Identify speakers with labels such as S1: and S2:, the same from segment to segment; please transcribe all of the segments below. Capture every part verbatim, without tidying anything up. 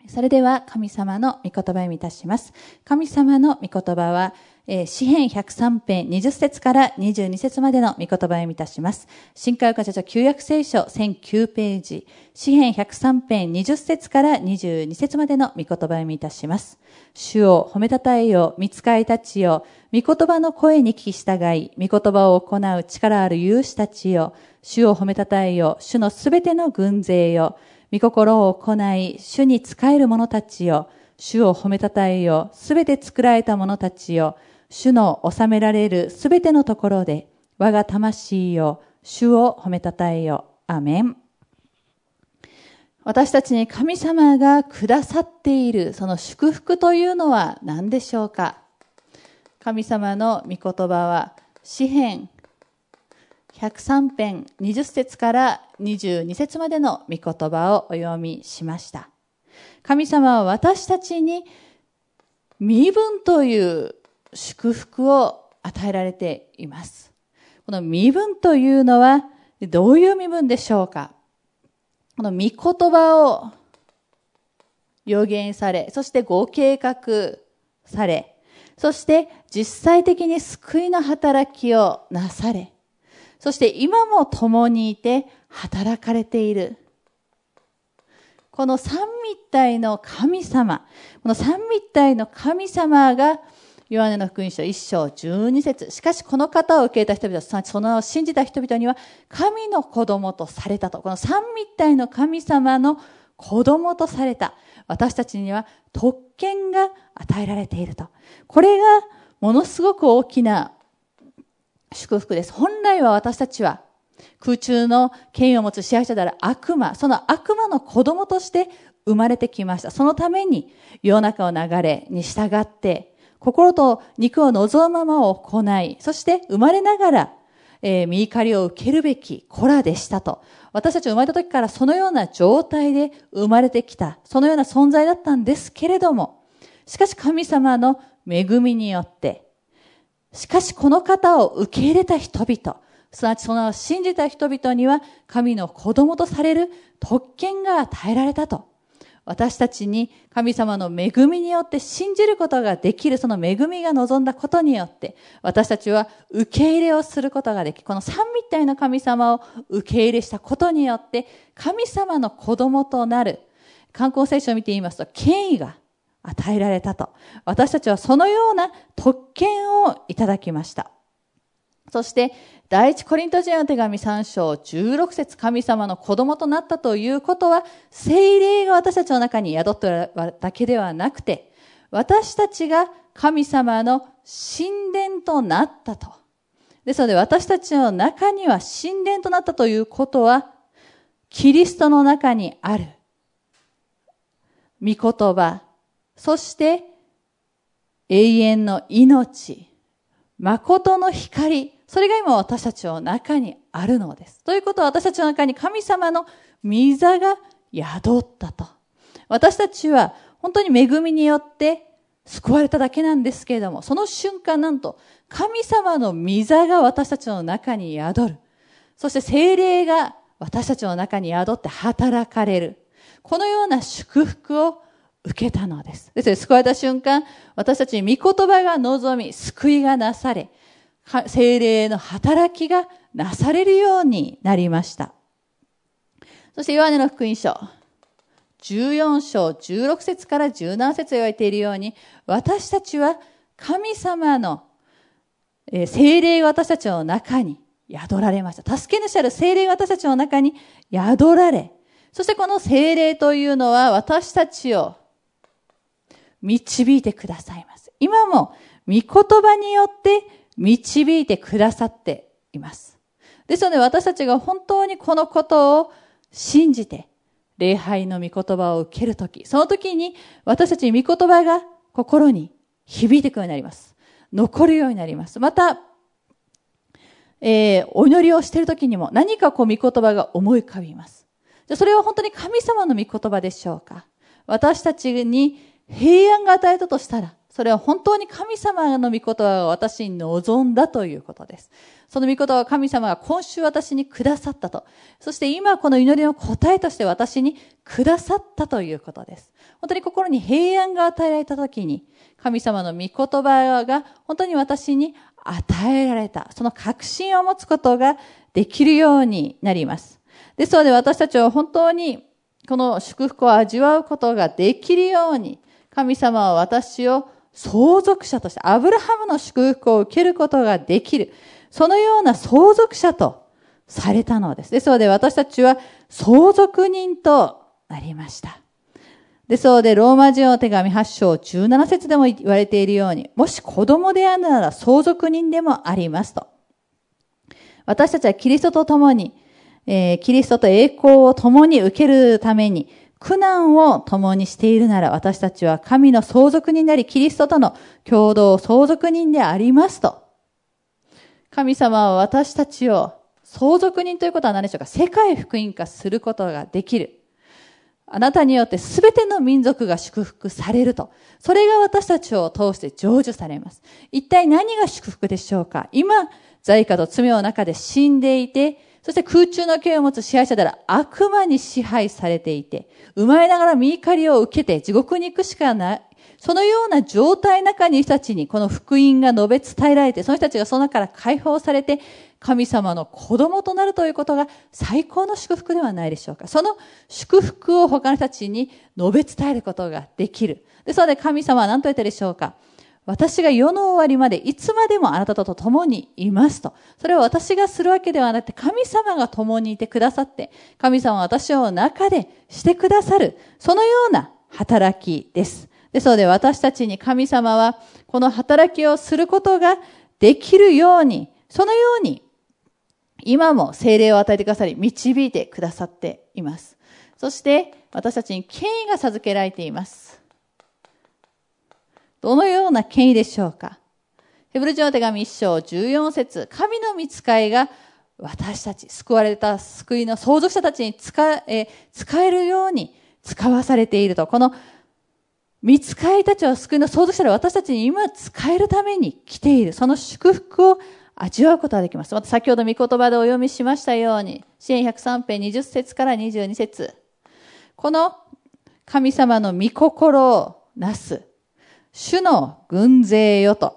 S1: それでは神様の御言葉を読みいたします。神様の御言葉は、えー、詩編ひゃくさん編にじゅっ節からにじゅうに節までの御言葉を読みいたします。新海岡著旧約聖書せんきゅうページ、詩編ひゃくさん編にじゅっ節からにじゅうに節までの御言葉を読みいたします。主を褒めたたえよ、御使いたちよ、御言葉の声に聞き従い、御言葉を行う力ある勇士たちよ、主を褒めたたえよ、主のすべての軍勢よ、御心を行い、主に仕える者たちよ、主を褒めたたえよ、すべて作られた者たちよ、主の治められるすべてのところで、我が魂よ、主を褒めたたえよ。アーメン。私たちに神様がくださっているその祝福というのは何でしょうか。神様の御言葉は、詩編ひゃくさん編にじゅっ節からにじゅうに節までの御言葉をお読みしました。神様は私たちに身分という祝福を与えられています。この身分というのはどういう身分でしょうか。この御言葉を予言され、そしてご計画され、そして実際的に救いの働きをなされ、そして今も共にいて働かれている。この三位一体の神様、この三位一体の神様がヨハネの福音書いっ章じゅうに節。しかしこの方を受け入れた人々は、すなわちその名を信じた人々には神の子供とされたと。この三位一体の神様の子供とされた。私たちには特権が与えられていると。これがものすごく大きな祝福です。本来は私たちは空中の権威を持つ支配者である悪魔、その悪魔の子供として生まれてきました。そのために世の中の流れに従って心と肉を望むままを行い、そして生まれながら、えー、御怒りを受けるべき子らでしたと。私たち生まれた時からそのような状態で生まれてきた、そのような存在だったんですけれども、しかし神様の恵みによって、しかしこの方を受け入れた人々、すなわちその名を信じた人々には神の子供とされる特権が与えられたと。私たちに神様の恵みによって信じることができる、その恵みが望んだことによって、私たちは受け入れをすることができ、この三位一体の神様を受け入れしたことによって、神様の子供となる、観光聖書を見て言いますと、権威が与えられたと。私たちはそのような特権をいただきました。そして、第一コリント人への手紙さん章じゅうろく節、神様の子供となったということは、聖霊が私たちの中に宿っているだけではなくて、私たちが神様の神殿となったと。ですので、私たちの中には神殿となったということは、キリストの中にある御言葉、そして永遠の命、誠の光、それが今私たちの中にあるのです。ということは私たちの中に神様の御座が宿ったと。私たちは本当に恵みによって救われただけなんですけれども、その瞬間なんと神様の御座が私たちの中に宿る。そして聖霊が私たちの中に宿って働かれる。このような祝福を受けたのです。ですので救われた瞬間、私たちに御言葉が望み、救いがなされ、聖霊の働きがなされるようになりました。そしてヨハネの福音書じゅうよん章じゅうろく節からじゅうなな節言われているように、私たちは神様の聖霊が私たちの中に宿られました。助け主ある聖霊が私たちの中に宿られ、そしてこの聖霊というのは私たちを導いてくださいます。今も御言葉によって導いてくださっています。ですので私たちが本当にこのことを信じて礼拝の御言葉を受けるとき、その時に私たちに御言葉が心に響いてくるようになります。残るようになります。また、えー、お祈りをしている時にも何かこう御言葉が思い浮かびます。じゃそれは本当に神様の御言葉でしょうか。私たちに平安が与えたとしたら、 それは本当に神様の御言葉が私に望んだということです。その御言葉は神様が今週私にくださったと。そして今この祈りの答えとして私にくださったということです。本当に心に平安が与えられたときに、神様の御言葉が本当に私に与えられた。その確信を持つことができるようになります。ですので私たちは本当にこの祝福を味わうことができるように、神様は私を相続者として、アブラハムの祝福を受けることができる。そのような相続者とされたのです。ですので私たちは相続人となりました。ですのでローマ人の手紙はち章じゅうなな節でも言われているように、もし子供であるなら相続人でもありますと。私たちはキリストと共に、えー、キリストと栄光を共に受けるために、苦難を共にしているなら私たちは神の相続人であり、キリストとの共同相続人でありますと。神様は私たちを相続人ということは何でしょうか。世界福音化することができる。あなたによってすべての民族が祝福されると。それが私たちを通して成就されます。一体何が祝福でしょうか。今、罪過と罪の中で死んでいて、そして空中の権を持つ支配者である悪魔に支配されていて、生まれながら身怒りを受けて地獄に行くしかない。そのような状態の中にいる人たちにこの福音が述べ伝えられて、その人たちがその中から解放されて、神様の子供となるということが最高の祝福ではないでしょうか。その祝福を他の人たちに述べ伝えることができる。ですので神様は何と言ったでしょうか。私が世の終わりまでいつまでもあなたと共にいますと。それは私がするわけではなくて神様が共にいてくださって、神様は私を中でしてくださる、そのような働きです。ですので私たちに神様はこの働きをすることができるように、そのように今も聖霊を与えてくださり、導いてくださっています。そして私たちに権威が授けられています。どのような権威でしょうか。ヘブル人の手紙いち章じゅうよん節、神の御使いが私たち、救われた救いの相続者たちに使え、使えるように使わされていると。この御使いたちは救いの相続者で私たちに今使えるために来ている。その祝福を味わうことができます。また先ほど御言葉でお読みしましたように、詩編ひゃくさん編にじゅっ節からにじゅうに節。この神様の御心をなす。主の軍勢よと。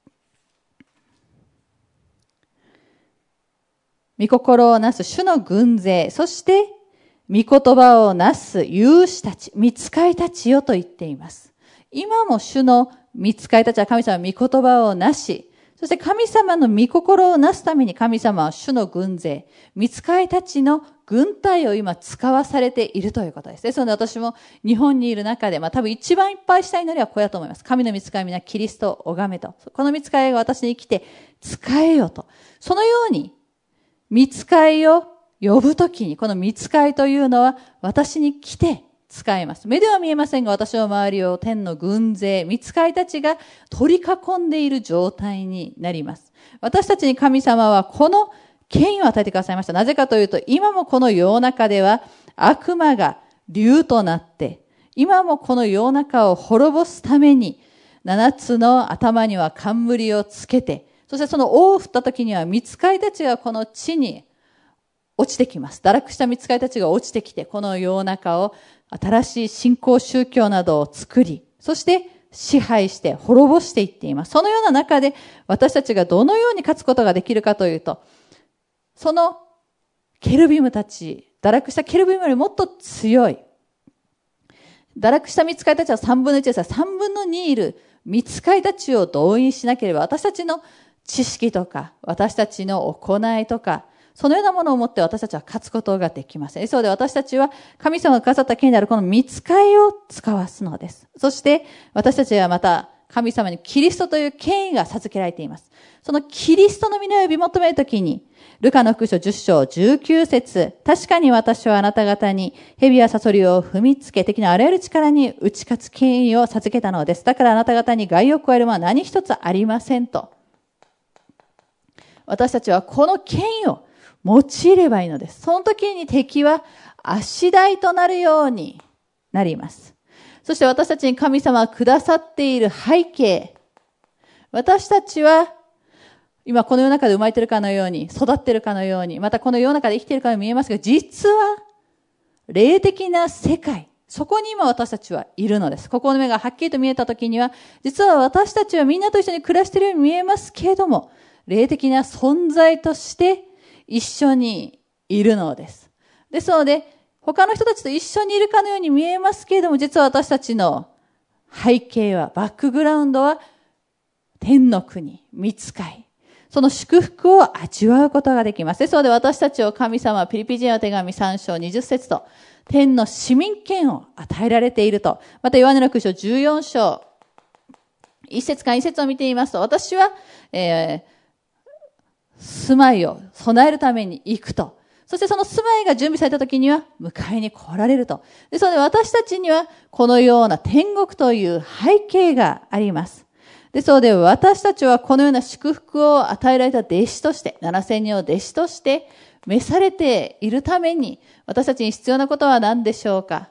S1: 御心をなす主の軍勢、そして御言葉をなす勇士たち、御使いたちよと言っています。今も主の御使いたちは神様の御言葉をなし、そして神様の御心をなすために神様は主の軍勢、御使いたちの軍隊を今使わされているということです。ですので私も日本にいる中で、まあ多分一番いっぱいしたい祈りはこれだと思います。神の御使い皆キリストを拝めと。この御使いが私に来て使えよと。そのように、御使いを呼ぶときに、この御使いというのは私に来て使えます。目では見えませんが、私の周りを天の軍勢、御使いたちが取り囲んでいる状態になります。私たちに神様はこの権威を与えてくださいました。なぜかというと、今もこの世の中では悪魔が竜となって、今もこの世の中を滅ぼすために、七つの頭には冠をつけて、そしてその尾を振った時には、御使いたちがこの地に落ちてきます。堕落した御使いたちが落ちてきて、この世の中を新しい信仰宗教などを作り、そして支配して滅ぼしていっています。そのような中で、私たちがどのように勝つことができるかというと、そのケルビムたち、堕落したケルビムよりもっと強い。堕落した御使いたちは三分の一ですが、三分の二いる御使いたちを動員しなければ、私たちの知識とか、私たちの行いとか、そのようなものをもって私たちは勝つことができません。ですので私たちは神様がくださった権威であるこの御使いを使わすのです。そして私たちはまた神様にキリストという権威が授けられています。そのキリストの皆を呼び求めるときに、ルカの福音書じゅっ章じゅうきゅう節、確かに私はあなた方に蛇やサソリを踏みつけ、敵のあらゆる力に打ち勝つ権威を授けたのです。だからあなた方に害を加えるものは何一つありませんと。私たちはこの権威を用いればいいのです。その時に敵は足台となるようになります。 そして私たちに神様がくださっている背景。私たちは今この世の中で生まれているかのように、育っているかのように、またこの世の中で生きているかのように見えますが、実は霊的な世界、そこに今私たちはいるのです。ここの目がはっきりと見えたときには、実は私たちはみんなと一緒に暮らしているように見えますけれども、霊的な存在として一緒にいるのです。ですので、他の人たちと一緒にいるかのように見えますけれども、実は私たちの背景は、バックグラウンドは、天の国、御使い、その祝福を味わうことができます。ですので私たちを神様はピリピ人への手紙さん章にじゅっ節と、天の市民権を与えられていると。またヨハネの福音書じゅうよん章、いっ節からに節を見てみますと、私は、えー、住まいを備えるために行くと。そしてその住まいが準備された時には迎えに来られると。ですので私たちにはこのような天国という背景があります。ですので私たちはこのような祝福を与えられた弟子として、ななせんにんを弟子として召されているために、私たちに必要なことは何でしょうか。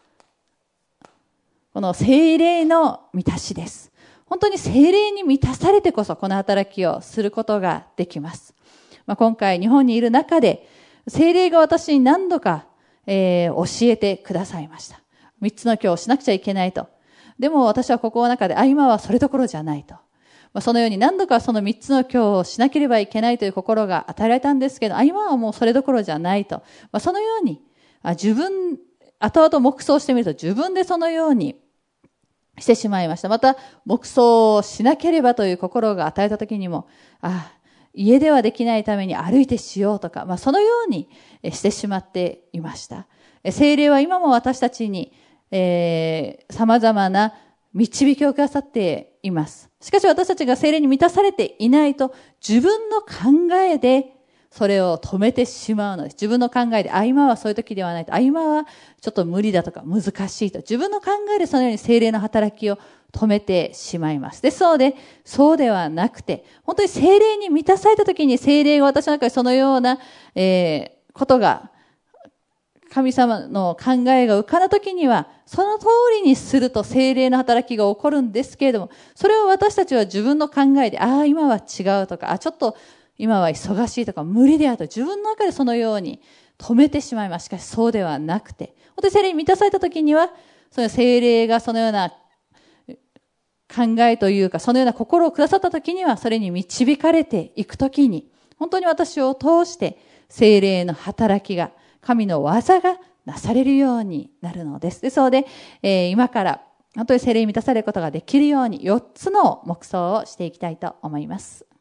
S1: この聖霊の満たしです。本当に聖霊に満たされてこそこの働きをすることができます。まあ、今回日本にいる中で、聖霊が私に何度か、えー、教えてくださいました。三つの教をしなくちゃいけないと。でも私はここの中で、あ、今はそれどころじゃないと。まあ、そのように何度かその三つの教をしなければいけないという心が与えられたんですけど、あ、今はもうそれどころじゃないと。まあ、そのように、あ、自分、後々黙想してみると自分でそのようにしてしまいました。また、黙想をしなければという心が与えたときにも、あ、家ではできないために歩いてしようとか、まあ、そのようにしてしまっていました。聖霊は今も私たちに、えー、様々な導きをくださっています。しかし私たちが聖霊に満たされていないと、自分の考えでそれを止めてしまうのです。自分の考えで、あ、今はそういう時ではないと、あ、今はちょっと無理だとか難しいと、自分の考えでそのように聖霊の働きを止めてしまいます。ですので、そうではなくて、本当に聖霊に満たされた時に聖霊が私の中でそのような、えー、ことが、神様の考えが浮かんだ時には、その通りにすると聖霊の働きが起こるんですけれども、それを私たちは自分の考えで、ああ、今は違うとか、あ、ちょっと今は忙しいとか、無理であると、自分の中でそのように止めてしまいます。しかしそうではなくて、本当に聖霊に満たされた時には、その聖霊がそのような考えというか、そのような心をくださった時には、それに導かれていく時に、本当に私を通して聖霊の働きが、神の技がなされるようになるのです。ですので、えー、今から本当に聖霊に満たされることができるようによっつの黙想をしていきたいと思います。